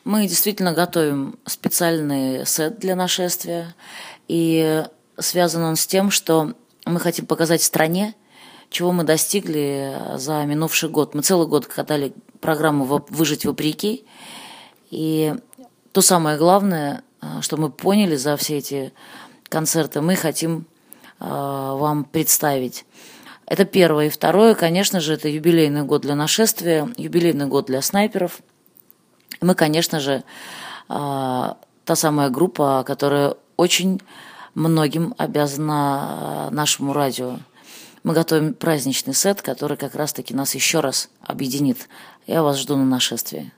Мы действительно готовим специальный сет для нашествия, и связан он с тем, что мы хотим показать стране, чего мы достигли за минувший год. Мы целый год катали программу «Выжить вопреки», и то самое главное, что мы поняли за все эти концерты, мы хотим вам представить. Это первое. И второе, конечно же, это юбилейный год для нашествия, юбилейный год для снайперов. Мы, конечно же, та самая группа, которая очень многим обязана нашему радио. Мы готовим праздничный сет, который как раз-таки нас еще раз объединит. Я вас жду на нашествии.